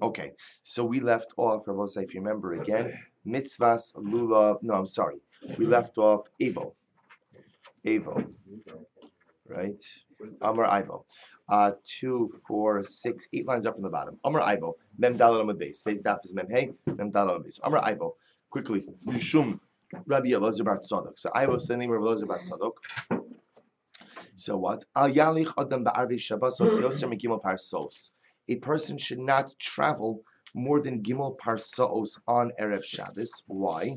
Okay, so we left off, Rabbi say, if you remember again, mitzvahs, lulav. No, I'm sorry. We left off Avo, right? Amar Ivo. 2, 4, 6, 8 lines up from the bottom. Amar Ivo. Mem dalal amud beis. Today's daf is mem hey. Mem dalal amud beis. Amar Ivo. Quickly. Mishum Rabbi Elazar bar Tzadok. So Ivo is the name of Rabbi Elazar bar Tzadok. So what? Al yalich adam ba'arvi Shabbos yoser megimel parsos. A person should not travel more than gimel parsos on erev Shabbos. Why?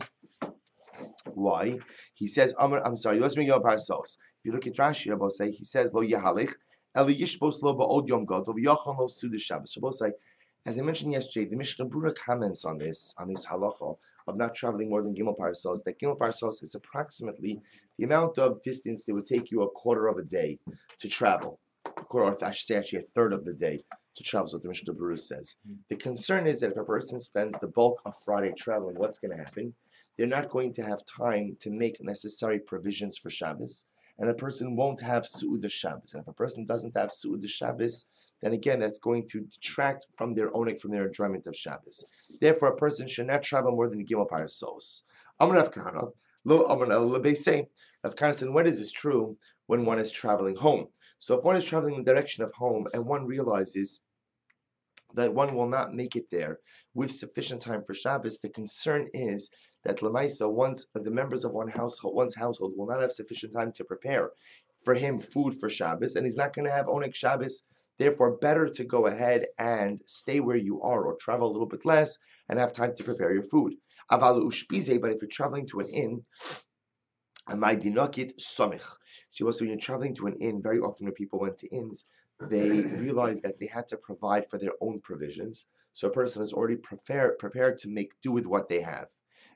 Why? He says, I'm sorry, yoser megimel parsos. If you look at Rashi, Rabbi say he says lo yahalich el yishbos lo ba'od yom gadol v'yachon lo suda Shabbos. Rabbi say, as I mentioned yesterday, the Mishnah Berurah comments on this halacha of not traveling more than gimel parsos. That gimel parsos is approximately the amount of distance that would take you a quarter of a day to travel. Or I should say actually a third of the day to travel, is what the Mishnah Berurah says. The concern is that if a person spends the bulk of Friday traveling, what's going to happen? They're not going to have time to make necessary provisions for Shabbos, and a person won't have Su'udah Shabbos. And if a person doesn't have Su'udah Shabbos, then again, that's going to detract from their enjoyment of Shabbos. Therefore, a person should not travel more than Gimel Parsos. Amar Rav Kahana, lo Amar Lebeisei. Rav Kahana said, when is this true? When one is traveling home. So if one is traveling in the direction of home and one realizes that one will not make it there with sufficient time for Shabbos, the concern is that Lamaisa, once the members of one's household will not have sufficient time to prepare for him food for Shabbos, and he's not going to have Oneg Shabbos. Therefore, better to go ahead and stay where you are or travel a little bit less and have time to prepare your food. Avalu ushpize, but if you're traveling to an inn, amai dinokit somich. So also when you're traveling to an inn, very often when people went to inns, they realized that they had to provide for their own provisions. So a person is already prepared to make do with what they have.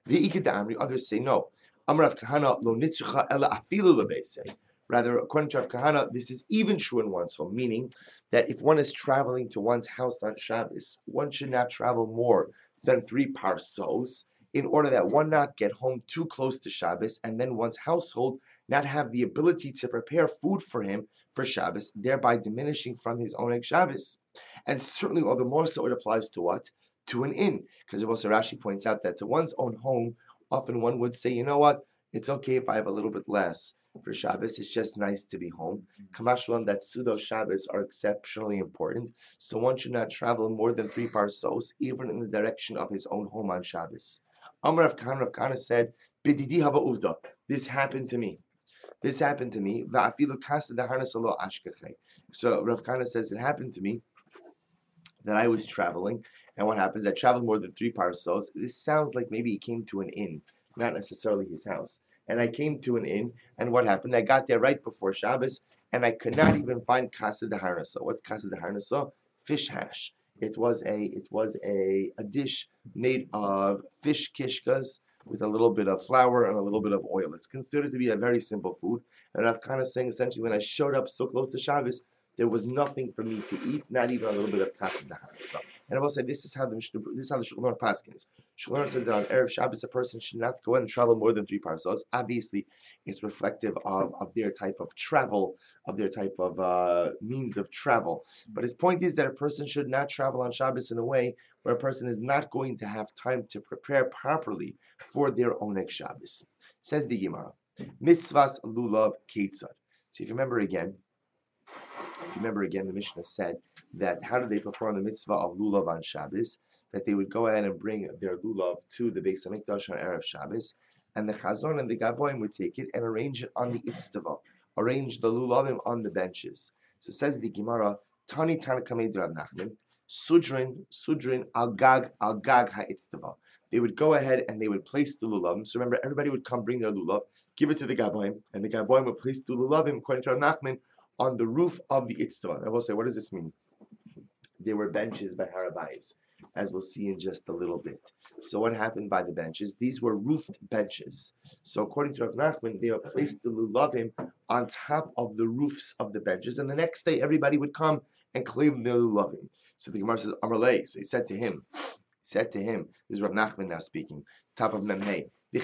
Others say no. Amar Rav Kahana lo nitzucha ela afilu lebeisei. Rather, according to Rav Kahana, this is even true in one's home, meaning that if one is traveling to one's house on Shabbos, one should not travel more than 3 parsos, in order that one not get home too close to Shabbos, and then one's household not have the ability to prepare food for him for Shabbos, thereby diminishing from his own Shabbos. And certainly all the more so it applies to what? To an inn. Because also Rashi points out that to one's own home, often one would say, you know what, it's okay if I have a little bit less for Shabbos, it's just nice to be home. Kamashlam, that pseudo Shabbos are exceptionally important, so one should not travel more than 3 parsos, even in the direction of his own home on Shabbos. Amar Rav Kahana said, Bididi hava uvda. This happened to me. This happened to me. Va'afilu kasa daharnas lo ashkachei. So Rav Kahana says, it happened to me that I was traveling, and what happens? I traveled more than 3 parsos. This sounds like maybe he came to an inn, not necessarily his house. And I came to an inn, and what happened? I got there right before Shabbos, and I could not even find kasa daharnaso. What's kasa daharnaso? Fish hash. It was a dish made of fish kishkas with a little bit of flour and a little bit of oil. It's considered to be a very simple food. And I'm kind of saying essentially when I showed up so close to Shabbos, there was nothing for me to eat, not even a little bit of kasa daharnaso. And I will say this is how the Shulchan Aruch paskins. Shulchan Aruch says that on erev Shabbos a person should not go and travel more than 3 parsos. Obviously, it's reflective of their type of travel, of their type of means of travel. But his point is that a person should not travel on Shabbos in a way where a person is not going to have time to prepare properly for their Oneg Shabbos. Says the Gemara, mitzvahs lulav ketzad. So if you remember again, the Mishnah said that how do they perform the mitzvah of lulav on Shabbos? That they would go ahead and bring their lulav to the Beis Hamikdash on erev Shabbos, and the Chazon and the Gaboim would take it and arrange it on the itztava, arrange the lulavim on the benches. So says the Gemara, Tani Tanakame Rav Nachman, Sudrin al gag ha'itztava. They would go ahead and they would place the lulavim. So remember, everybody would come bring their lulav, give it to the Gaboim, and the Gaboim would place the lulavim, according to Rav Nachman, on the roof of the itztava. I will say, what does this mean? There were benches by Harabayis, as we'll see in just a little bit. So what happened by the benches? These were roofed benches. So according to Rav Nachman, they would place the lulavim on top of the roofs of the benches, and the next day everybody would come and claim their lulavim. So the Gemara says, Amalei. So he said to him, this is Rav Nachman now speaking, top of Memhei,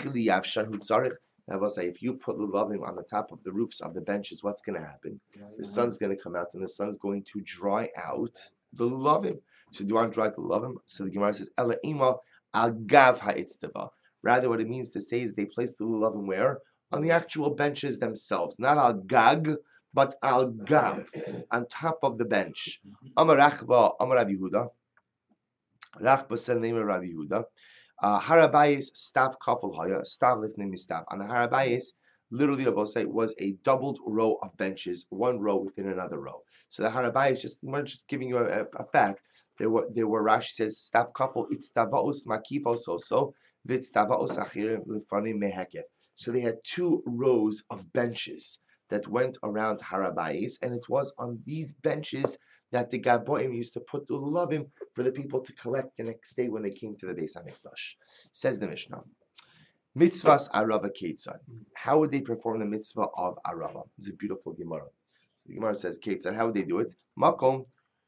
I will say, if you put lulavim on the top of the roofs of the benches, what's going to happen? The sun's going to come out, and the sun's going to dry out the lulavim. So do you want to dry the lulavim? So the Gemara says, Ela ima al gav ha'itztava. Rather, what it means to say is they placed the lulavim where? On the actual benches themselves, not al gag, but al gav, on top of the bench. Amar Rachba, Amar Rabbi Yehuda. Rachba said the name of Rabbi Yehuda. Harabayis stav kafel haya, stav lifnei mistav. On the Harabayis, literally, Rabbi say, was a doubled row of benches, one row within another row. So the Harabayis we're just giving you a fact. There were Rashi says stav kafel itztavaos makifos also vitztavaos achirim lefanim meheket. So they had two rows of benches that went around Harabayis, and it was on these benches that the Gaboim used to put the lulavim for the people to collect the next day when they came to the Beis HaMikdash. Says the Mishnah, Mitzvahs Arava Ketzad. How would they perform the mitzvah of Arava? It's a beautiful Gemara. So the Gemara says, Ketzad, how would they do it? Makom.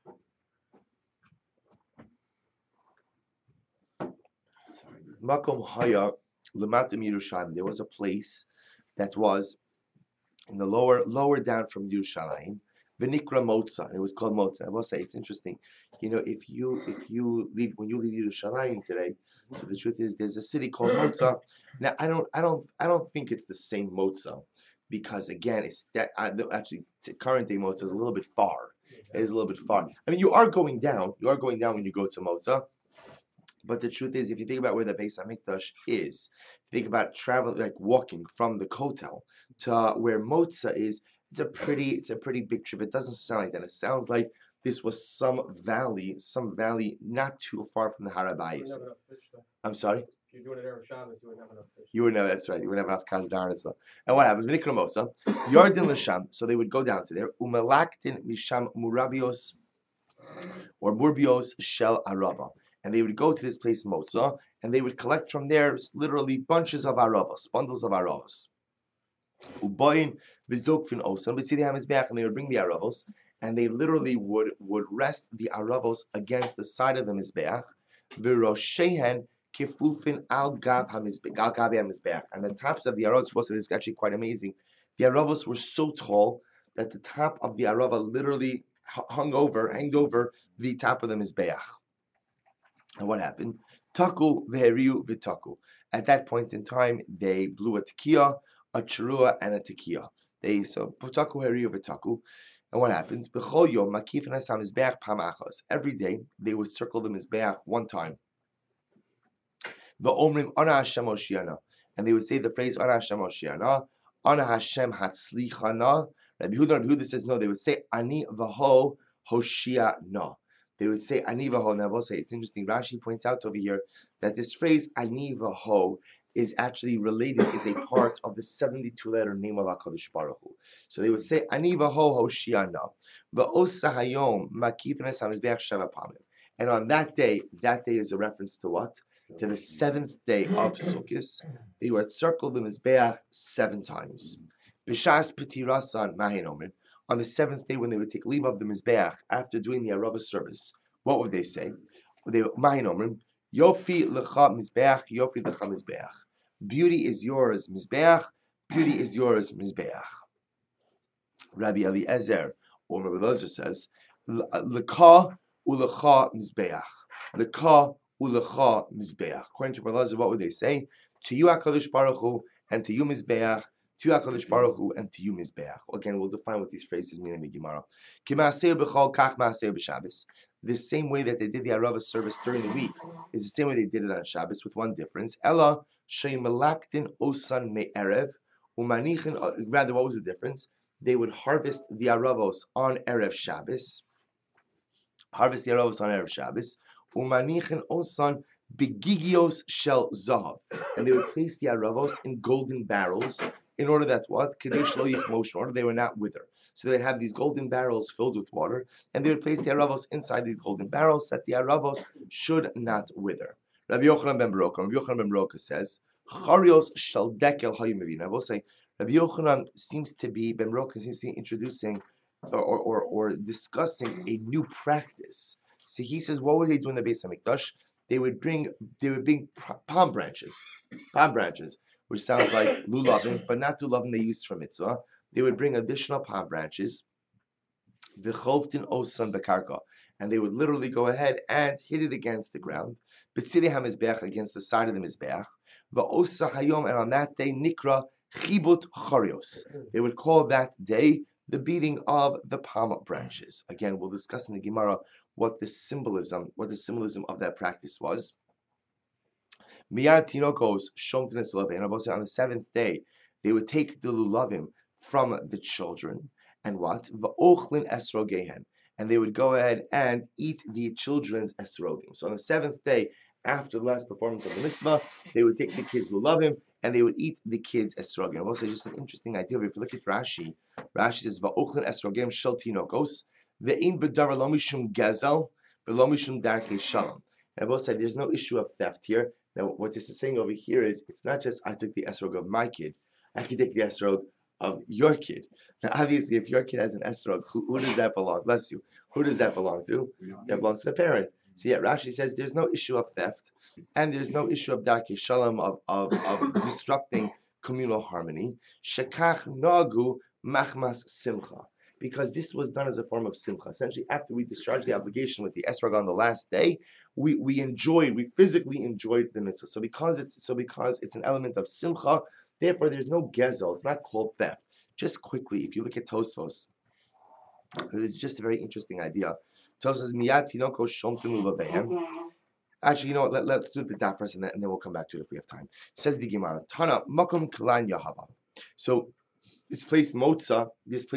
Makom Haya Lematim Yerushalayim. There was a place that was in the lower down from Yerushalayim. V'nikra Motza, and it was called Motza. I will say it's interesting. You know, if you leave when you leave Yerushalayim today, so the truth is there's a city called Motza. Now I don't think it's the same Motza, because again it's that actually current day Motza is a little bit far. It is a little bit far. I mean, you are going down when you go to Motza. But the truth is, if you think about where the Beis HaMikdash is, think about travel, like walking from the Kotel to where Motza is. It's a pretty big trip. It doesn't sound like that. It sounds like this was some valley not too far from the Harabayis. I'm sorry? If you're doing it Erev Shabbos, you wouldn't have enough fish. You wouldn't have, that's right. You wouldn't have enough kazdar and stuff. And what happens? V'nikra Motza, Yardim l'sham. So they would go down to there. Umalaktin misham murabios or murbios shel arava. And they would go to this place Motza, and they would collect from there literally bunches of aravas, bundles of aravas. Uboyin v'zokfin osan, but see the hamizbeach, and they would bring the aravos, and they literally would rest the aravos against the side of the mizbeach. V'roshehen kifufin al gav hamizbeach, and the tops of the aravos. This is actually quite amazing. The aravos were so tall that the top of the arava literally hung over the top of the mizbeach. And what happened? Taku v'heriu v'taku. At that point in time, they blew a tekiah, a cherua, and a tekiah. So taku heriu v'taku. And what happens? B'chol yom makifin hasam mizbeach pam achas. Every day they would circle the mizbeach one time. V'omrim ana Hashem Hoshiana, and they would say the phrase ana Hashem Hoshiana, ana Hashem Hatzlichana. Rabbi Yehuda says no. They would say ani v'ho Hoshiana. They would say ani v'ho. Now I will say it's interesting. Rashi points out over here that this phrase ani v'ho is actually related, is a part of the 72-letter name of HaKadosh Baruch Hu. So they would say ani v'ho Hoshiana v'osa hayom makifnes hamizbeach sheva pamim. And on that day is a reference to what? To the seventh day of Sukkot. They would circle the mizbeach 7 times. B'shas petirasan mahin omer. On the 7th day, when they would take leave of the mizbeach after doing the arava service, what would they say? They mahin omer, yofi lecha mizbeach, yofi lecha mizbeach. Beauty is yours, mizbeach. Beauty is yours, mizbeach. Rabbi Eliezer, or Rabbi Eliezer says, lecha ulecha mizbeach. Lecha ulecha mizbeach. According to Rabbi Eliezer, what would they say? To you, HaKadosh Baruch Hu, and to you, mizbeach. To HaKadosh Baruch Hu, and to you, mizbeach. Again, we'll define what these phrases mean in the Gemara. The same way that they did the arava service during the week is the same way they did it on Shabbos, with one difference. Ella sheimalaktin osan me'erev umanichin. Rather, what was the difference? They would harvest the aravos on erev Shabbos. Umanichin osan begigios shel zahav, and they would place the aravos in golden barrels in order that what? Kadesh lo yichmosh, in order they were not wither. So they'd have these golden barrels filled with water, and they would place the aravos inside these golden barrels that the aravos should not wither. Rabbi Yochanan ben Baroka says, Charios shel dekel hayimavin. I will say, Rabbi Yochanan seems to be introducing or discussing a new practice. So he says, what would they do in the Beis HaMikdash? They would bring palm branches, which sounds like lulavim, but not lulavim they used for mitzvah. They would bring additional palm branches, v'chovtin osan bekarka, and they would literally go ahead and hit it against the ground. B'tzidei hamizbeach, against the side of the mizbeach. Va'osa hayom, and on that day nikra chibut charios. They would call that day the beating of the palm branches. Again, we'll discuss in the Gemara what the symbolism of that practice was. Miyad tinokos shomtin esulavim. On the seventh day, they would take the lulavim from the children, and what? Va'ochlin esrogehen, and they would go ahead and eat the children's esrogim. So on the seventh day, after the last performance of the mitzvah, they would take the kids lulavim and they would eat the kids esrogim. Also, just an interesting idea. If you look at Rashi, Rashi says va'ochlin esrogim shel tinokos ve'in b'davar lo mishum gezel v'lo mishum darkei shalom. And I will say there's no issue of theft here. Now, what this is saying over here is it's not just I took the esrog of my kid, I could take the esrog of your kid. Now, obviously, if your kid has an esrog, who does that belong? Bless you. Who does that belong to? That belongs to the parent. So yet Rashi says there's no issue of theft, and there's no issue of darkei shalom, of disrupting communal harmony. Shekach nagu machmas simcha. Because this was done as a form of simcha. Essentially, after we discharged the obligation with the esrog on the last day, we physically enjoyed the mitzvah. So because it's an element of simcha, therefore there's no gezel. It's not called theft. Just quickly, if you look at Tosfos, it's just a very interesting idea. Tosfos says miyad tinoko shomtim ulavehem. Actually, you know what? Let's do the daf first, and then we'll come back to it if we have time. Says the Gemara, Tana makom kalan yahava. So this place Motza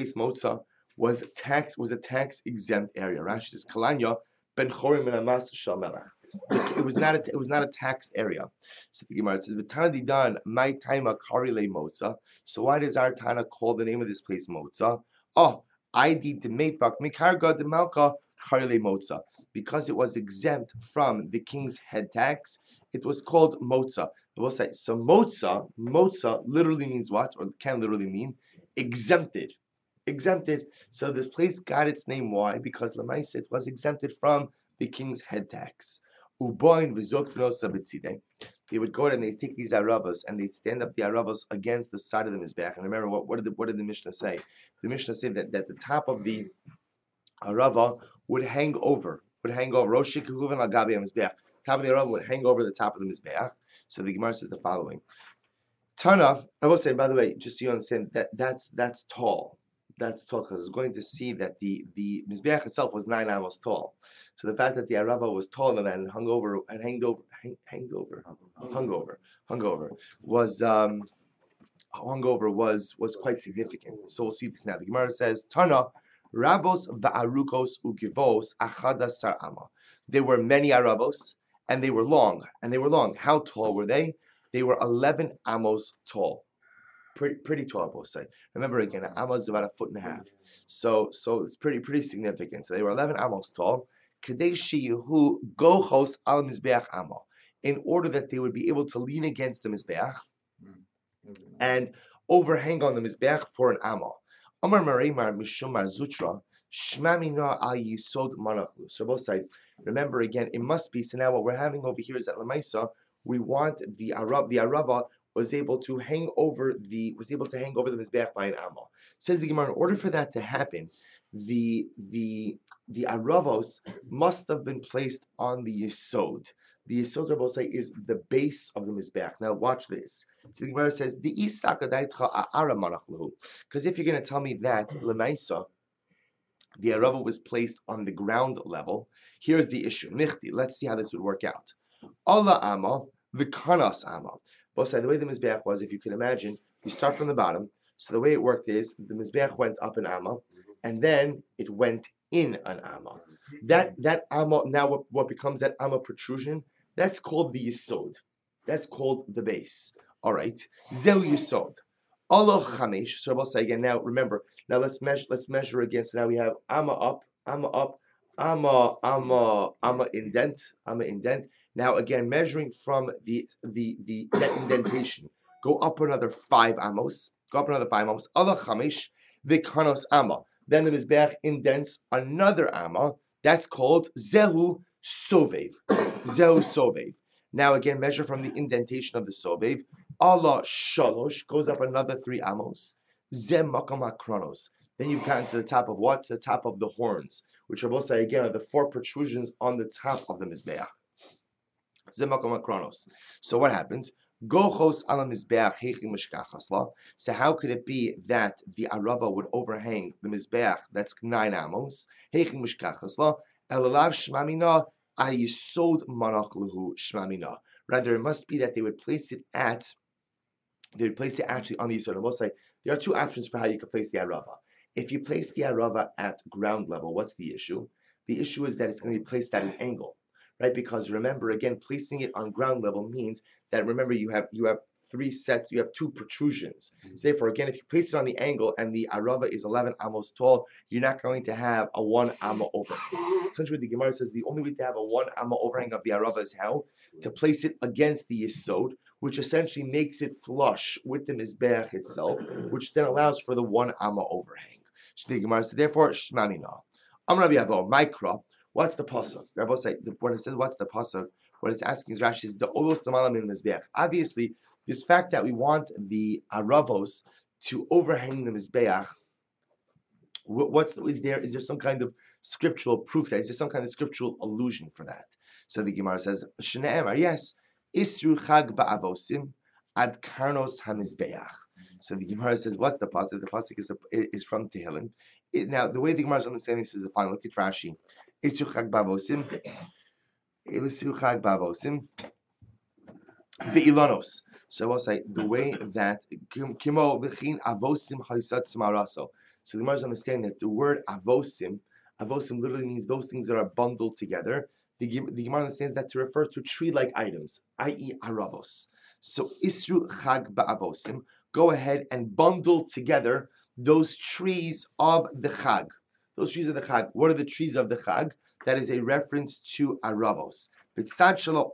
was a tax exempt area. Rashi says Kalanya ben Chorim and Amas Shal Melech. It was not a taxed area. So the Gemara says V'Tana Didan my taima karile Motza. So why does our Tana call the name of this place Motza? Oh, I did the Meifak Mikarga de Malka karile Motza. Because it was exempt from the king's head tax, it was called Motza. We'll say so. Motza literally means what, or can literally mean exempted. Exempted. So this place got its name. Why? Because Lamais it was exempted from the king's head tax. Uboin v'zok v'nosa b'tzidei. They would go and they take these aravas and they stand up the aravas against the side of the mizbeach. And remember, what did the Mishnah say? The Mishnah said that the top of the arava would hang over. Roshi kehuven al gabi mizbeach. Top of the arava would hang over the top of the mizbeach. So the Gemara says the following. Tana, I will say, by the way, just so you understand, that's tall. That's tall because it's going to see that the Mizbeach itself was 9 amos tall. So the fact that the Arava was taller than that and hung over was quite significant. So we'll see this now. The Gemara says, Tana, Rabos va'arukos ugivos achada sar'ama. There were many Arabos and they were long. How tall were they? They were 11 amos tall. Pretty tall, both sides. Remember again, an amos is about 1.5 feet. So it's pretty significant. So they were 11 amos tall. Kadeshi gochos al mizbeach amo, in order that they would be able to lean against the mizbeach and overhang on the mizbeach for an amo. Amar Mareimar Mishum Mar Zutra Shmamina al Yisod Manachlu. So both sides. Remember again, it must be. So now what we're having over here is that Lamaisa, we want the Arava was able to hang over the mizbeach by an amal. Says the Gemara, in order for that to happen, the aravos must have been placed on the yesod. The yesod, Rabbi say, is the base of the mizbeach. Now watch this. So the Gemara says the because if you're going to tell me that lemaisa, the arava was placed on the ground level, here's the issue. Nichti, let's see how this would work out. Allah amal, v'kanas amal. Both sides, the way the mizbeach was, if you can imagine, you start from the bottom. So the way it worked is the mizbeach went up an amma, and then it went in an amma. That amma, now what becomes that amma protrusion, that's called the yisod. That's called the base. All right, zeu yisod. Allah chamesh. So I'll say again. Now remember. Now let's measure again. So now we have amma up, amma indent. Now again, measuring from that indentation, go up another 5 amos. Allah chamish v'kanos amma. Then the mizbeach indents another amma. That's called zehu sovev. Now again, measure from the indentation of the sovev. Allah shalosh goes up another 3 amos. Zem makam hakronos. Then you've gotten to the top of what? To the top of the horns. which are both say again are the four protrusions on the top of the mizbeach. So what happens? Gochos ala mizbeach heichim mishkachasla. So how could it be that the arava would overhang the mizbeach that's 9 amos? Heichim mishkachasla elalav shmamina ayisod manach lehu shmamina. Rather, it must be that they would place it actually on the yisod. I will say there are two options for how you can place the arava. If you place the arava at ground level, what's the issue? The issue is that it's going to be placed at an angle. Right, because remember again, placing it on ground level means that remember you have three sets, you have two protrusions. So therefore, again, if you place it on the angle and the arava is 11 amos tall, you're not going to have a 1 amma overhang. Essentially, the Gemara says the only way to have a 1 amma overhang of the arava is how? To place it against the yisod, which essentially makes it flush with the mizbeach itself, which then allows for the 1 amma overhang. So the Gemara says, therefore, shmamina. Amar Rabbi Avo, Mikra. What's the pasuk? Rabbi say when it says what's the pasuk, what it's asking is Rashi is the olos lamalam in mizbeach. Obviously, this fact that we want the aravos to overhang the mizbeach. Is there some kind of scriptural proof that is there some kind of scriptural allusion for that? So the Gemara says Shneemar, yes, isru chag ba'avosim ad karnos hamizbeach. So the Gemara says what's the pasuk? The pasuk is from Tehillim. Now the way the Gemara is understanding this is the following. Look at Rashi. Isru chag ba'avosim be'ilanos. So I will say the way that kimo v'chin avosim haysat smaraso. So the Gemara is understanding that the word avosim literally means those things that are bundled together. The Gemara understands that to refer to tree-like items, i.e. aravos. So isru chag ba'avosim, go ahead and bundle together those trees of the chag. Those trees of the chag. What are the trees of the chag? That is a reference to aravos. So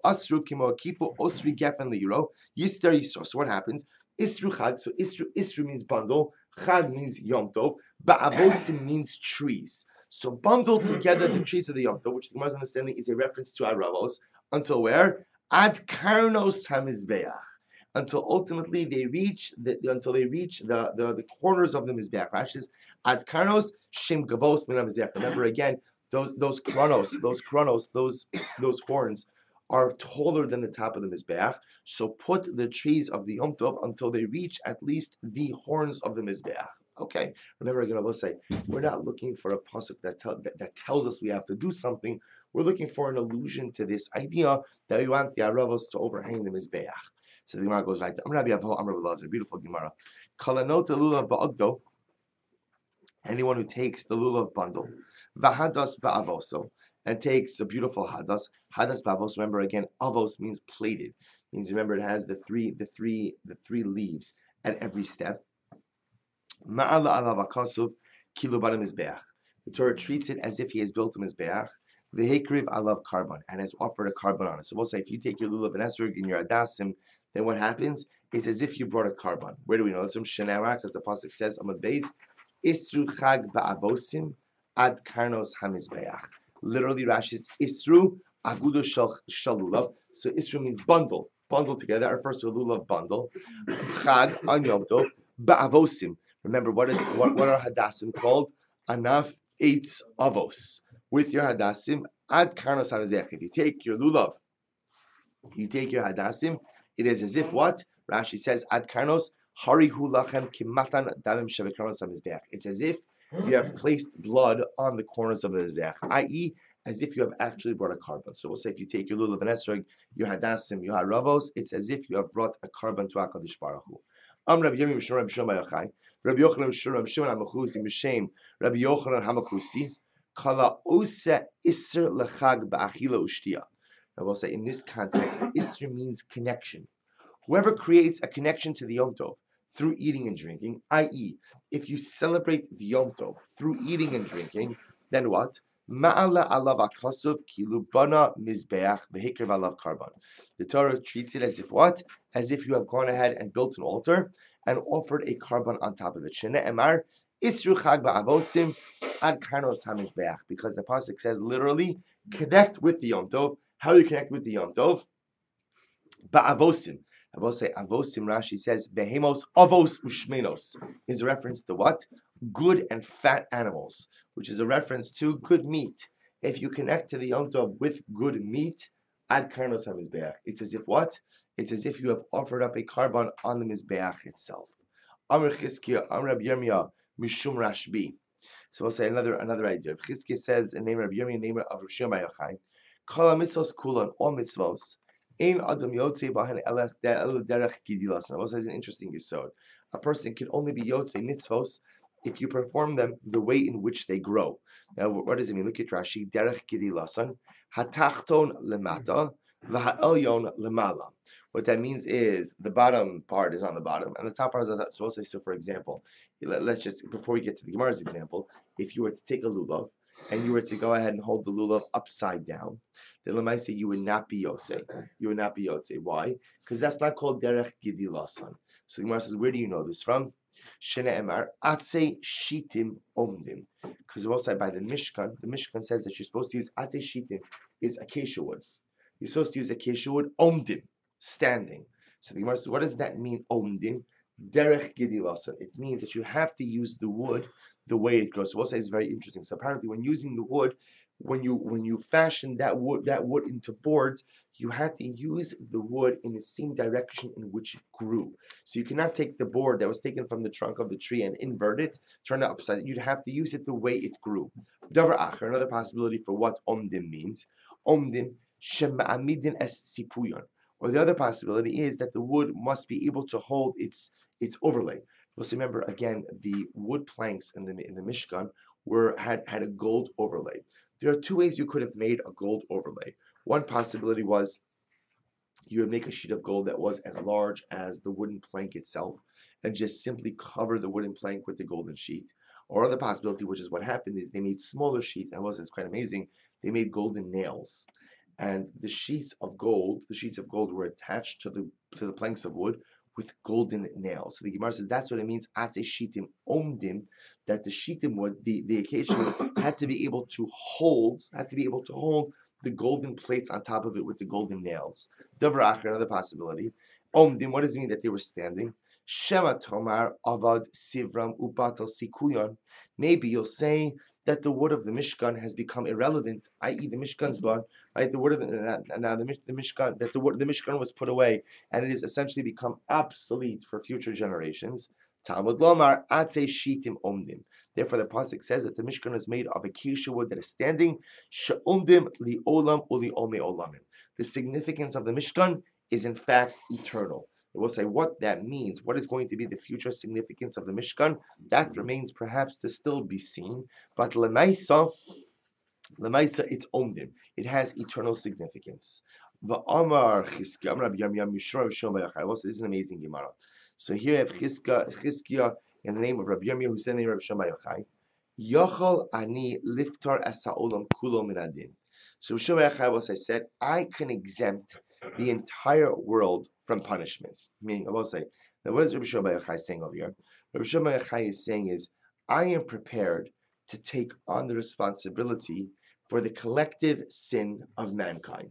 what happens? Isru chag. So isru means bundle. Chag means yom tov. Ba'avosim means trees. So bundle together the trees of the yom tov, which the Gemara's understanding is a reference to aravos. Until where? Ad karnos hamizbeach. Until ultimately they reach the corners of the mizbeach. Rashi says ad karnos shem gavos min hamizbeach. Remember again, those horns are taller than the top of the mizbeach. So put the trees of the yom tov until they reach at least the horns of the mizbeach. Okay. Remember again, I will say we're not looking for a pasuk that tells us we have to do something. We're looking for an allusion to this idea that we want the aravos to overhang the mizbeach. So the Gemara goes right. Beautiful Gemara. Kalanot lulav ba'agdo. Anyone who takes the lulav bundle, vahadas ba'avoso, and takes a beautiful hadas ba'avos. Remember again, avos means plated. Means remember it has the three leaves at every step. Ma'ala alav akasuv kilu b'adam mizbeach. The Torah treats it as if he has built a mizbeach. V'hekriv alav carbon, and has offered a carbon on it. So we'll say if you take your lulav and esrog and your adasim, then what happens? It's as if you brought a carbon. Where do we know this from? Shenara, because the pasuk says on the base, Isru chag ba'avosim ad karnos hamizbeach. Literally, Rashi's Isru agudo shalulav. So Isru means bundle together. That refers to a lulav bundle. Chag on Yom Tov ba'avosim. Remember what are hadassim called? Anaf eitz avos. With your hadassim ad karnos hamizbeach. If you take your lulav, you take your hadassim. It is as if what? Rashi says, Ad karnos, harihu lachem kimatan damim shevekarnos hamizbeach. It's as if you have placed blood on the corners of the mizbeach, i.e., as if you have actually brought a carbon. So we'll say if you take your lulav and esrog, your hadassim, your haravos, it's as if you have brought a carbon to HaKadosh Baruch Hu. Rabbi Yirmiyah Mishur Rabbi Shimon Yochai, Rabbi Yochanan Mishur Rabbi Shimon HaMachusi Mishem, Rabbi Yochanan HaMachusi, Kala Ose Isser Lechag Ba'achila Ushtia. I will say in this context, Isra means connection. Whoever creates a connection to the Yom Tov through eating and drinking, i.e., if you celebrate the Yom Tov through eating and drinking, then what? Ma'ala alav akasuv kilu bana mizbeach v'hikriv alav karban. The Torah treats it as if what? As if you have gone ahead and built an altar and offered a carbon on top of it. Shene emar isru chag ba'avosim ad karnos hamizbeach, because the pasuk says literally connect with the Yom Tov. How do you connect with the Yom Tov? Ba'avosim. I will say avosim. Rashi says behemos avos ushmenos is a reference to what? good and fat animals, which is a reference to good meat. If you connect to the Yom Tov with good meat, ad karnos hamizbeach. It's as if what? It's as if you have offered up a carbon on the mizbeach itself. Amr Chizkiya, Amr Rabbi Yirmiyah, Mishum Rashbi. So we'll say another idea. Chizkiya says in name of Rabbi Yirmiyah, in name of Rosh Yochai, Kol mitzvos kulan, all mitzvos, ein adam yotzei bahan elech derech gidilas. Now, this is an interesting yesod. A person can only be yotzei mitzvos if you perform them the way in which they grow. Now, what does it mean? Look at Rashi. Derech gidilasan, hatachton lemata, v'ha'elyon lemala. What that means is the bottom part is on the bottom and the top part is on the top. So we'll say, so for example, let's just, before we get to the Gemara's example, if you were to take a lulav and you were to go ahead and hold the lulav upside down, then Lamaisa you would not be yotzei. You would not be yotzei. Why? Because that's not called derech gidilasan. So the Gemara says, where do you know this from? Shene Emar Atse Shitim Omdim. Because we'll say by the Mishkan says that you're supposed to use Atse Shitim is acacia wood. You're supposed to use acacia wood Omdim, standing. So the Gemara says, what does that mean, Omdim? Derech gidilasan. It means that you have to use the wood the way it grows. So we'll say it's very interesting. So apparently, when using the wood, when you fashion that wood into boards, you had to use the wood in the same direction in which it grew. So you cannot take the board that was taken from the trunk of the tree and invert it, turn it upside down. You'd have to use it the way it grew. Davar acher, another possibility for what omdim means. Omdim shema'amidin es sipuyon. Or the other possibility is that the wood must be able to hold its overlay. Let's remember again, the wood planks in the Mishkan had a gold overlay. There are two ways you could have made a gold overlay. One possibility was you would make a sheet of gold that was as large as the wooden plank itself and just simply cover the wooden plank with the golden sheet. Or other possibility, which is what happened, is they made smaller sheets, and it's quite amazing, they made golden nails. And the sheets of gold were attached to the planks of wood with golden nails. So the Gemara says that's what it means. Atze shitim omdim, that the shitim wood, the acacia wood, had to be able to hold the golden plates on top of it with the golden nails. Davar acher, another possibility. Omdim, what does it mean that they were standing? Shema tomar avad sivram ubatal sikuyon. Maybe you'll say that the wood of the Mishkan has become irrelevant, i.e., the Mishkan's gone. Right, the word of the Mishkan, that the Mishkan was put away, and it has essentially become obsolete for future generations. Talmud Lomar Atze Shitim Omdim. Therefore, the pasuk says that the Mishkan is made of acacia wood that is standing. She'omdim li olam uli ome olamim. The significance of the Mishkan is in fact eternal. We'll say what that means. What is going to be the future significance of the Mishkan? That remains perhaps to still be seen. But Lemaisa, it's omdim. It has eternal significance. The Amar Chizkiya, Amar Rabbi Yirmiyah, Mishra Shomai Achai. This is an amazing Gemara. So here I have Chizkiya in the name of Rabbi Yirmiyah, who said in the name of Shomai Achai. Yachal ani liftar asa olam kulo minadin. So Shomai Achai, as I said, I can exempt the entire world from punishment. Meaning, I will say, now what is Rabbi Shomai Achai saying over here? Rabbi Shomai Achai is saying is, I am prepared to take on the responsibility for the collective sin of mankind.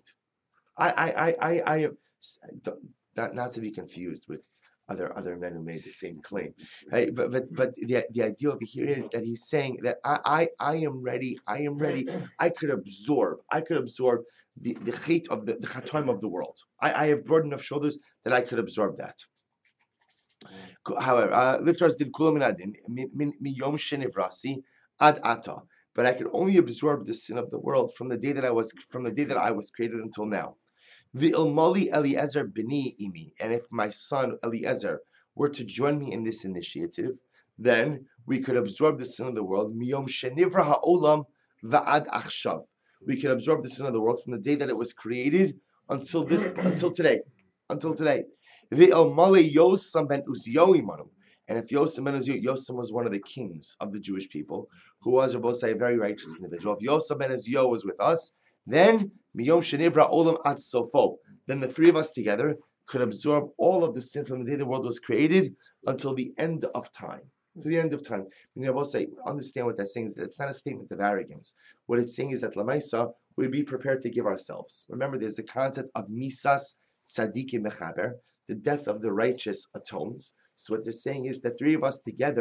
I not to be confused with other men who made the same claim, right? But the idea over here is that he's saying that I am ready. I could absorb the hate of the chatoim of the world. I have broad enough shoulders that I could absorb that. However, Liftars did kulam minadin miyom shenivrasi ad ata. But I could only absorb the sin of the world from the day that I was created until now. V'ilmali Eliezer b'ni imi, and if my son Eliezer were to join me in this initiative, then we could absorb the sin of the world. Miyom shenivra ha'olam va'ad achshav. We could absorb the sin of the world from the day that it was created until today. V'ilmali Yosam ben Uziyo imanu. And if Yosem ben Uziyo, Yosem was one of the kings of the Jewish people, who was, Rabbi say, a very righteous individual. If Yosem ben Uziyo was with us, then Miyom Shenivra Olam Ad Sofo. Then the three of us together could absorb all of the sin from the day the world was created until the end of time. To the end of time. I will say, understand what that's saying is that it's not a statement of arrogance. What it's saying is that Lamaisa, we'd be prepared to give ourselves. Remember, there's the concept of Misas Tzadiki Mechaber, the death of the righteous atones. So what they're saying is the three of us together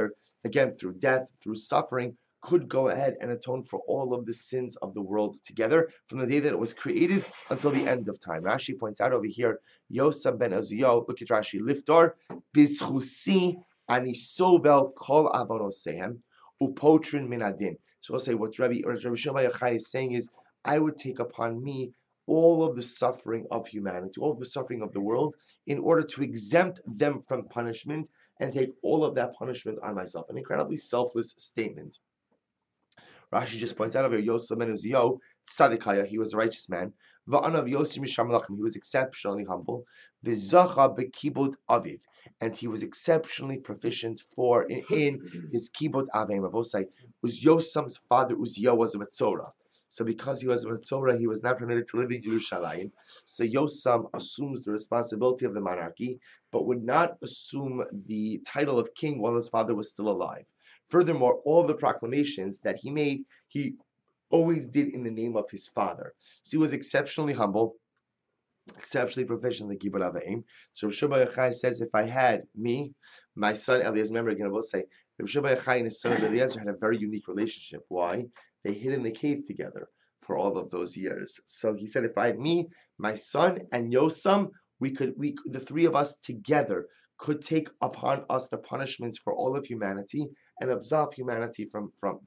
again through death, through suffering, could go ahead and atone for all of the sins of the world together from the day that it was created until the end of time. Rashi points out over here, Yosef ben Uziel, look at Rashi, Liftar, Bizchusi, Ani Sobel, Kol Avonosehem, Upotrin Minadin. So we'll say what Rabbi Shimon Yochai is saying is, I would take upon me all of the suffering of humanity, all of the suffering of the world, in order to exempt them from punishment and take all of that punishment on myself. An incredibly selfless statement. Rashi just points out over here, Yosef ben Uziel, Tzadikaya, he was a righteous man. Va'anav Yosef Misham Malachim, he was exceptionally humble. V'zacha bekibud aviv, and he was exceptionally proficient in his kibud avim. Abosai, Yosem's father Uziel was a Metzora. So because he was a Metzora, he was not permitted to live in Yerushalayim. So Yosem assumes the responsibility of the monarchy, but would not assume the title of king while his father was still alive. Furthermore, all the proclamations that he made, he always did in the name of his father. So he was exceptionally humble, exceptionally proficient in the Kibbutz Avim. So Rav Shimon Yochai says, if I had me, my son Eliezer, remember again, I will say, Rav Shimon Yochai and his son Eliezer had a very unique relationship. Why? They hid in the cave together for all of those years. So he said, if I had me, my son, and Yosem, the three of us together could take upon us the punishments for all of humanity and absolve humanity from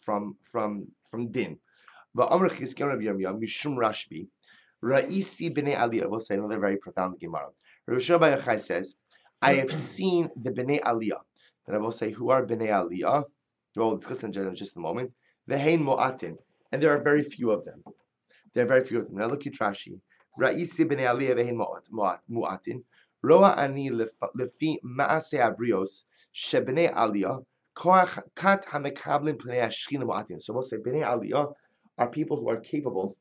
din. Va'amr Chizkiyahu Rabbi Yirmiyah Mishum Rashbi Ra'isi b'nei Aliyah. We'll say another very profound Gemara. Rabbi Shimon Yochai says, I have seen the b'nei Aliyah. And I will say, who are b'nei Aliyah? We'll discuss in just a moment. V'hein Mo'atin, and there are very few of them. There are very few of them. Now look at Rashi. Ra'isi b'nei Aliyah v'hein Mo'atin. Roa ani lefi ma'aseh abrios shebnei Aliyah kat hamekablim pnei hashchina Mo'atin. So we'll say b'nei Aliyah are people who are capable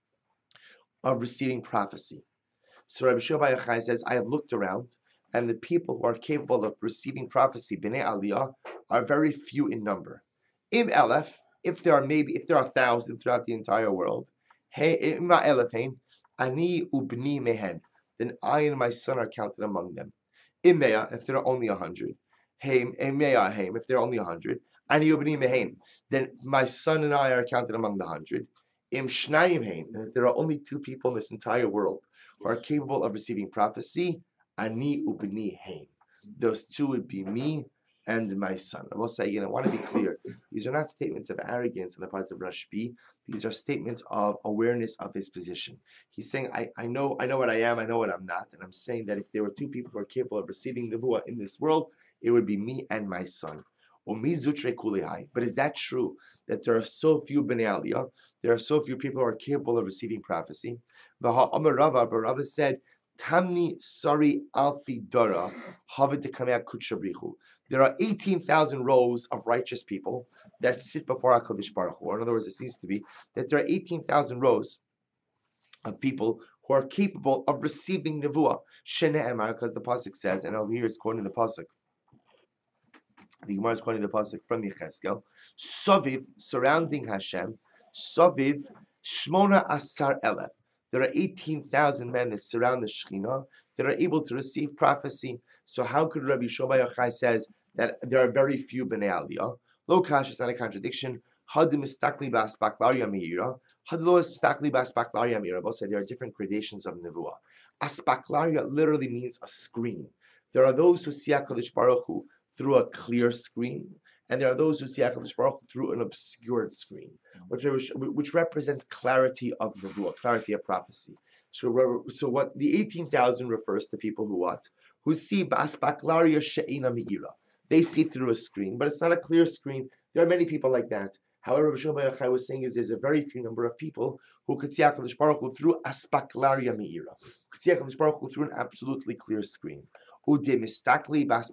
of receiving prophecy. So Rabbi Shimon Yochai says, I have looked around, and the people who are capable of receiving prophecy, Bnei Aliyah, are very few in number. Im Elef, if there are 1,000 throughout the entire world, Hey Imma Elefain, Ani Ubni Mehen, then I and my son are counted among them. Imea, if there are only 100, Haim, Imea Haim, if there are only 100, Ani Ubni Mehen, then my son and I are counted among the 100. Im Shnayim Haim, and if there are only two people in this entire world who are capable of receiving prophecy, Ani Ubni Haim. Those two would be me and my son. I will say again, I want to be clear. These are not statements of arrogance on the part of Rashbi. These are statements of awareness of his position. He's saying, I know what I am, I know what I'm not, and I'm saying that if there were two people who are capable of receiving nevuah in this world, it would be me and my son. But is that true that there are so few bnei Aliyah? There are so few people who are capable of receiving prophecy. Amar Rava, but Rava said, Tamni Sari Alfi Dara Havid Kutshabrichu. There are 18,000 rows of righteous people that sit before HaKadosh Baruch Hu. Or in other words, it seems to be that there are 18,000 rows of people who are capable of receiving nevuah. Shene'emar, because the pasuk says, and over here it's quoting the pasuk. The Gemara is quoting the pasuk from Yecheskel. Soviv, surrounding Hashem. Soviv, Shmona Asar Elef. There are 18,000 men that surround the Shekhinah that are able to receive prophecy. So how could Rabbi Shimon Yochai says that there are very few bnei Aliyah? Lo kash, it's not a contradiction. Hadim istakli ba'aspaklaria meira. Hadlo istakli ba'aspaklaria meira. Both say there are different gradations of nevuah. Aspaklaria literally means a screen. There are those who see HaKadosh Baruch Hu through a clear screen, and there are those who see HaKadosh Baruch Hu through an obscured screen, which represents clarity of nevuah, clarity of prophecy. So what the 18,000 refers to people who what? Who see ba'aspaklaria she'ina meira. They see through a screen, but it's not a clear screen. There are many people like that. However, Rabbi Shimon Yochai was saying is there's a very few number of people who could see HaKadosh Baruch Hu through aspaklaria meira, could see HaKadosh Baruch Hu through an absolutely clear screen. But is that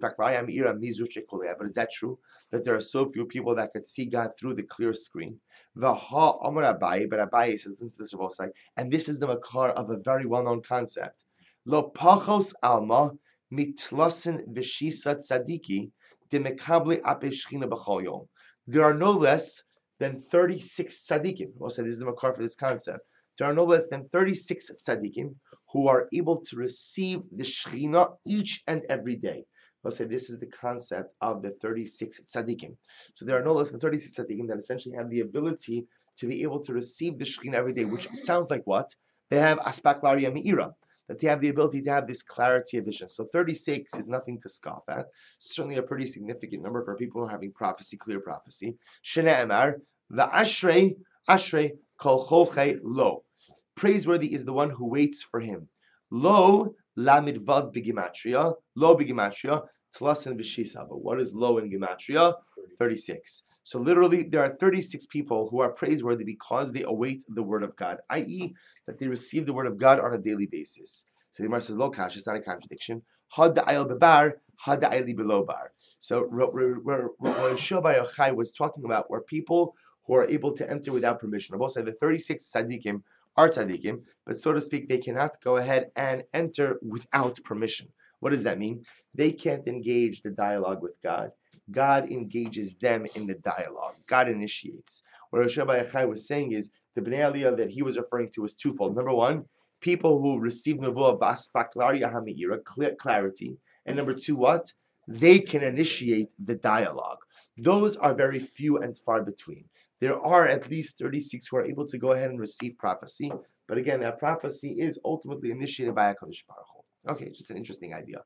true that there are so few people that could see God through the clear screen? But Abaye says, listen to this both sides, and this is the makar of a very well-known concept. Lo pachos alma mitlasin v'shisat tzadiki demekabli ape shchina b'chol yom. There are no less than 36 tzaddikim. We'll say this is the makar for this concept. There are no less than 36 tzaddikim who are able to receive the Shekhinah each and every day. We'll say this is the concept of the 36 tzaddikim. So there are no less than 36 tzaddikim that essentially have the ability to be able to receive the Shekhinah every day, which sounds like what? They have aspak laria me'ira, that they have the ability to have this clarity of vision. So 36 is nothing to scoff at. Certainly a pretty significant number for people who are having prophecy, clear prophecy. Shene Emar, the Ashrei kol cholchei lo. Praiseworthy is the one who waits for him. Lo lamid vav b'gimatria, lo b'gimatria, tlasin v'shisa. But what is lo in gematria? 36. So literally, there are 36 people who are praiseworthy because they await the word of God, i.e., that they receive the word of God on a daily basis. So the Gemara says, lo kash, it's not a contradiction. Had da'ayel bebar, had da'ayli below bar. So what Shil Bar Yochai was talking about were people who are able to enter without permission. Both said the 36 tzaddikim are tzaddikim, but so to speak, they cannot go ahead and enter without permission. What does that mean? They can't engage the dialogue with God. God engages them in the dialogue. God initiates. What Rosh Hashanah was saying is the Bnei Aliyah that he was referring to was twofold. Number one, people who receive nevuah b'aspaklaria hami'ira, clarity, and number two, what? They can initiate the dialogue. Those are very few and far between. There are at least 36 who are able to go ahead and receive prophecy, but again, that prophecy is ultimately initiated by HaKadosh Baruch Hu. Okay, just an interesting idea.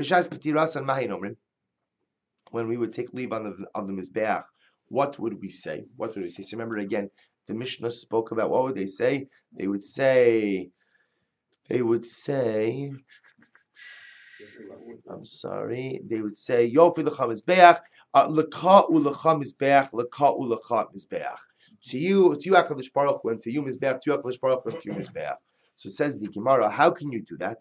When we would take leave on the Mizbeach, what would we say? What would we say? So remember again, the Mishnah spoke about what would they say? They would say, I'm sorry, they would say, Yofi l'cha Mizbeach, l'ka u'lecha Mizbeach, l'ka u'lecha Mizbeach. To you HaKadosh Baruch Hu, and to you Mizbeach, to you HaKadosh Baruch Hu, and to you Mizbeach. So says the Gemara, how can you do that?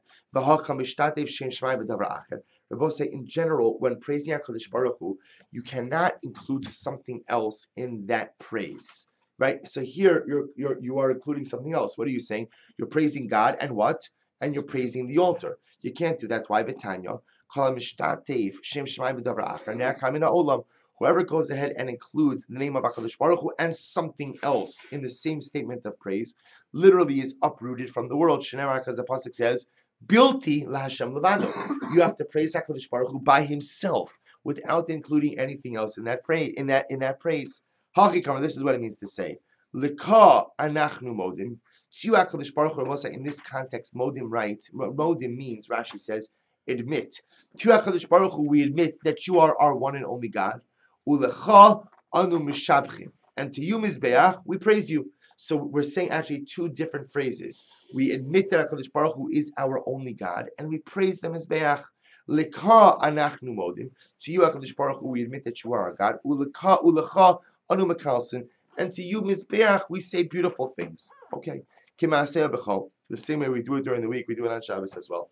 Rabbi say, in general, when praising HaKadosh Baruch Hu, you cannot include something else in that praise, right? So here you are including something else. What are you saying? You're praising God and what? And you're praising the altar. You can't do that. Why? V'tanya, whoever goes ahead and includes the name of HaKadosh Baruch Hu and something else in the same statement of praise, literally is uprooted from the world. Shneimar, because the pasuk says, "Bilti laHashem levado." You have to praise HaKadosh Baruch Hu by Himself, without including anything else in that praise. Hachikam, this is what it means to say, "Leka anachnu modim." To HaKadosh Baruch Hu, in this context, modim means, Rashi says, admit. To HaKadosh Baruch Hu, we admit that you are our one and only God. Ulecha anu mishabchim, and to you, Mizbeach, we praise you. So we're saying actually two different phrases. We admit that HaKadosh Baruch Hu is our only God, and we praise the Mizbeach. Leka anachnu modim. To you, HaKadosh Baruch Hu, we admit that you are our God. Ulecha anu mekalsin, and to you, Mizbeach, we say beautiful things. Okay. The same way we do it during the week, we do it on Shabbos as well.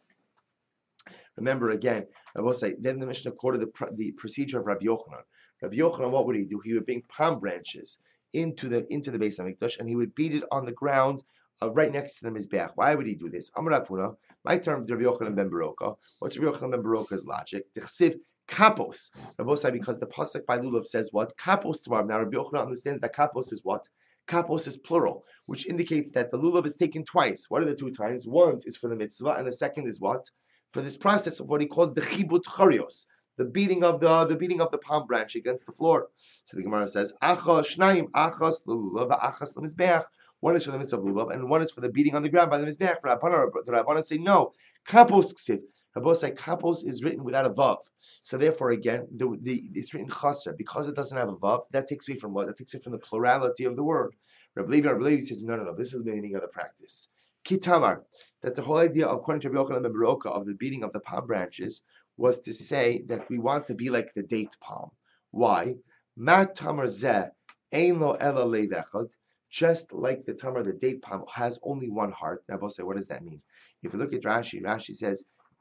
Remember again, I will say, then the Mishnah quoted the procedure of Rabbi Yochanan. Rabbi Yochanan, what would he do? He would bring palm branches into the Beis Hamikdash, and he would beat it on the ground right next to the Mizbeach. Why would he do this? Amar Rav Huna, my term, Rabbi Yochanan ben Baroka. What's Rabbi Yochanan ben Baroka's logic? Tichsiv kapos. Rabbi say because the pasuk by Lulav says what? Kapos tomorrow. Now Rabbi Yochanan understands that kapos is what? Kapos is plural, which indicates that the lulav is taken twice. What are the two times? One is for the mitzvah, and the second is what? For this process of what he calls the chibut charios, the beating of the palm branch against the floor. So the Gemara says, achas shnaim, achas lulav, achas lemizbeach. One is for the mitzvah of lulav, and one is for the beating on the ground by the mizbeach. For the Rabbanan say no. Kapos ksiv. Rabbanan say kapos is written without a vav. So therefore, again, it's written chasra because it doesn't have a vav. That takes me from what? That takes me from the plurality of the word. Rabbi Levi says no. This is the meaning of the practice. Kitamar, that the whole idea, according to Rabbi Yochanan ben Baroka, of the beating of the palm branches was to say that we want to be like the date palm. Why? Mat tamar zeh ein lo ela leiv echad. Just like the tamar, the date palm has only one heart. Now, both say, what does that mean? If you look at Rashi says,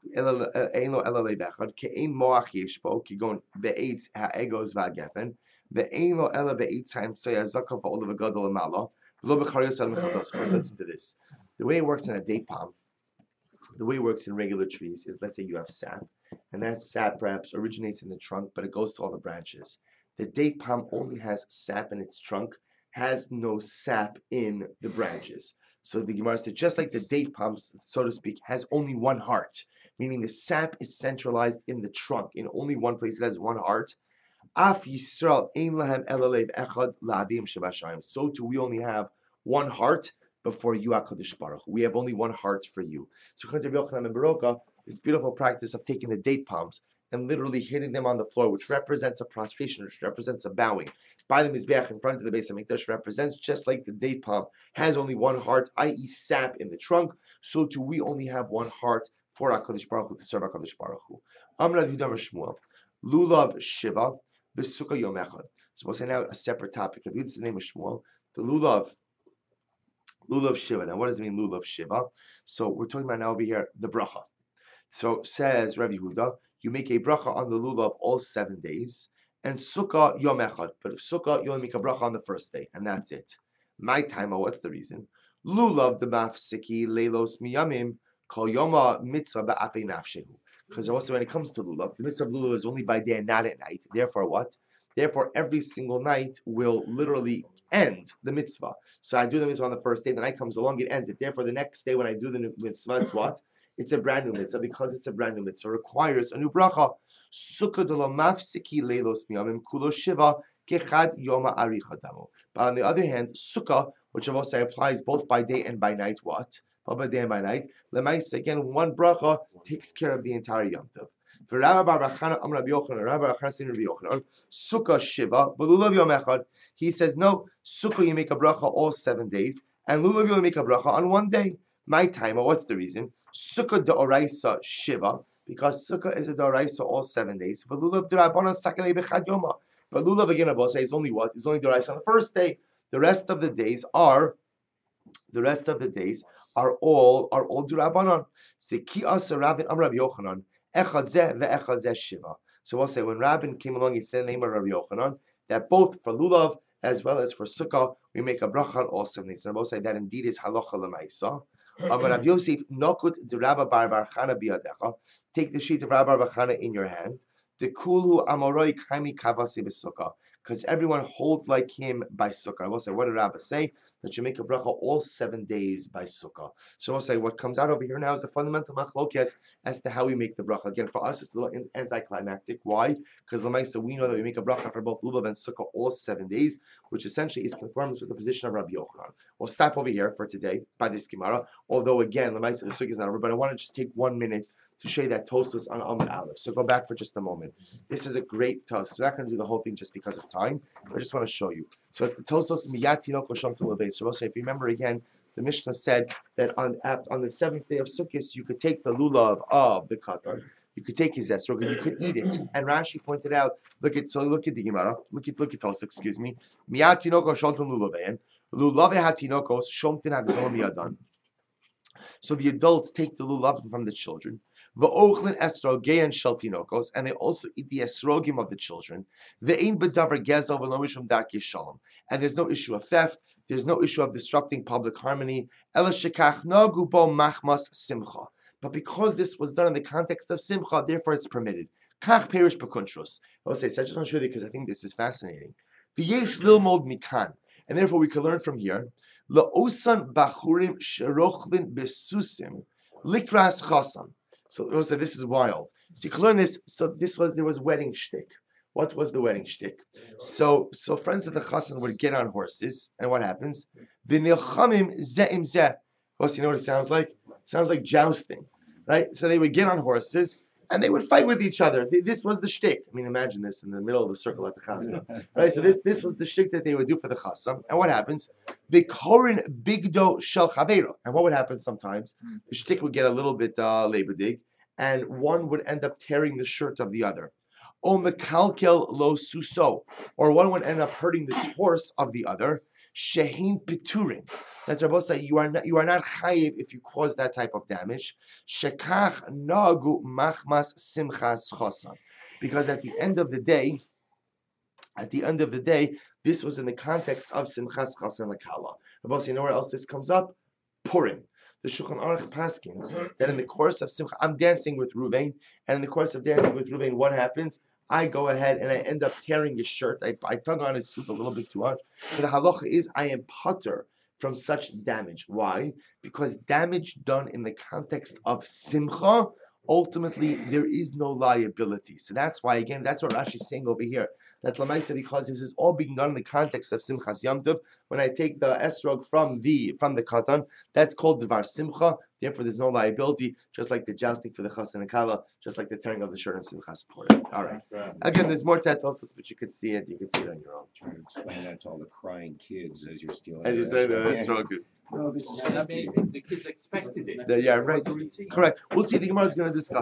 ein lo ela leiv echad ke'ein moach yeshbo kigon be'etz ha'egos va'gefen ve'ein lo ela be'etz ha'imtzoi ha'zakav va'olav ha'gadol ha'mala v'lo b'charios ha'mechados. Let's listen to this. The way it works in a date palm, the way it works in regular trees is, let's say you have sap, and that sap perhaps originates in the trunk, but it goes to all the branches. The date palm only has sap in its trunk, has no sap in the branches. So the Gemara said, just like the date palm, so to speak, has only one heart, meaning the sap is centralized in the trunk, in only one place. It has one heart. Af Yisrael ein lahem elalev echad la'avim shebashayim. So too, we only have one heart before you, HaKadosh Baruch Hu. We have only one heart for you. So according to Rabbi Yochanan ben Baroka, this beautiful practice of taking the date palms and literally hitting them on the floor, which represents a prostration, which represents a bowing, by the Mizbeach in front of the Beis HaMikdash, represents just like the date palm has only one heart, i.e. sap in the trunk, so too we only have one heart for HaKadosh Baruch Hu, to serve HaKadosh Baruch Hu. Amar Rav Yehuda Shmuel, Lulav Shiva, B'Sukkah Yom Echad. So we'll say now a separate topic. Rav Yehuda's the name of Shmuel. The Lulav Shiva. Now what does it mean, Lulav Shiva? So we're talking about now over here, the bracha. So says Rav Yehuda, you make a bracha on the lulav all 7 days, and sukkah yom echad. But if sukkah, you only make a bracha on the first day, and that's it. My time, what's the reason? Lulav the mafsiki leilos miyamim kol yoma mitzvah ba'apei nafshehu. Because also when it comes to lulav, the mitzvah of lulav is only by day and not at night. Therefore, what? Therefore, every single night will literally end the mitzvah. So I do the mitzvah on the first day, the night comes along, it ends it. Therefore, the next day when I do the mitzvah, it's what? It's a brand new mitzvah. Because it's a brand new mitzvah, requires a new bracha. Sukkah de la mafsiki leilos miyamim kulo shiva kechad yoma arichadamu. But on the other hand, sukkah, which of also applies both by day and by night, what? Both by day and by night. Lemais, again, one bracha takes care of the entire Yom Tov. For Rabbi Bar Bachana, Rabbi Yochanan, sukkah shiva, but lulav yom echad. He says, no, sukkah you make a bracha all 7 days, and lulav you make a bracha on one day. My time, what's the reason? Sukkah de'oraisa shiva, because sukkah is a de'oraisa all 7 days. For lulav d'rabbanan sakalei b'chad yoma. But lulav again, Abba says, only what? It's only de'oraisa on the first day. The rest of the days are all d'rabbanan. So the ki asa Rabin Am Rabbi Yochanan echad zeh ve'echad zeh shiva. So we'll say when Rabin came along, he said the name of Rabbi Yochanan that both for lulav as well as for sukkah we make a bracha on all 7 days. And Rabbi say that indeed is halacha l'maisa. Rav Yosef nokut de Rabba Bar Chana biyadecha. Take the sheet of Rabba Bar Chana in your hand. The kulhu amoroi kaimi kavasi b'sukkah, because everyone holds like him by sukkah. I will say, what did Rabba say? That you make a bracha all 7 days by sukkah. So I'll say, what comes out over here now is the fundamental machlokes as to how we make the bracha. Again, for us, it's a little anticlimactic. Why? Because Lamaisa, we know that we make a bracha for both lulav and sukkah all 7 days, which essentially is conformed with the position of Rabbi Yochanan. We'll stop over here for today by this Gemara. Although again, Lamaisa, the sukkah is not over, but I want to just take 1 minute to show you that Tosfos on Amud Aleph. So go back for just a moment. This is a great Tosfos. We're not going to do the whole thing just because of time. I just want to show you. So it's the Tosfos Miyat Tinok L'Sham T'Levei. So we'll say, if you remember again, the Mishnah said that on the 7th day of Sukkot, you could take the lulav of the katan, you could take his esrog, and you could eat it. And Rashi pointed out, look at the Gemara, look at Tosfos, excuse me. Miyat Tinok L'Sham T'Levei. Lulave hatinokos shomtin hagdol miyadan. So the adults take the lulav from the children. V'ochlin esrogein shel tinokos, and they also eat the esrogim of the children. Ve'ein b'davar gezel v'lo mishum darkei shalom, and there's no issue of theft. There's no issue of disrupting public harmony. Ela shekach nagu bo machmas simcha. But because this was done in the context of simcha, therefore it's permitted. Kach perish b'kuntrus. I will say, so I just want to show you because I think this is fascinating. V'yesh lilmod mikan, and therefore we can learn from here. La'osan bachurim sherochvin besusim likras chasam. So also this is wild. So you can learn this. So there was wedding shtick. What was the wedding shtick? So friends of the chassan would get on horses, and what happens? V'nilchamim ze'im zeh. You know what it sounds like? It sounds like jousting, right? So they would get on horses and they would fight with each other. This was the shtick. I mean, imagine this in the middle of the circle at the chassan, right? So this was the shtick that they would do for the chassan. And what happens? The korin bigdo shel chaveiro. And what would happen sometimes? The shtick would get a little bit lebedig, and one would end up tearing the shirt of the other. O mekalkel lo suso, or one would end up hurting the horse of the other. Shehin piturin. That's Rabbi say you are not chayiv if you cause that type of damage. Shekach nagu machmas simchas chosan, because at the end of the day, this was in the context of simchas chosan lakala. Rabbi say, you know where else this comes up? Purim. The Shulchan Aruch paskins that in the course of simcha, I'm dancing with Ruvain, and in the course of dancing with Ruvain, what happens? I go ahead and I end up tearing his shirt. I tug on his suit a little bit too much. So the halacha is I am putter from such damage. Why? Because damage done in the context of simcha, ultimately there is no liability. So that's why, again, that's what Rashi's saying over here. That Lamaisa, because this is all being done in the context of Simchas Yom Tov, when I take the esrog from the katan, that's called Dvar Simcha. Therefore, there's no liability, just like the jousting for the Chas and Akala, just like the tearing of the shirt on Simchas Purim. All right. Again, there's more Tatosos, but you can see it. You can see it on your own. Trying to explain that to all the crying kids as you're stealing. As you said, esrog. No, this is The kids expected it. Yeah, right. Correct. We'll see. The Gemara is going to discuss.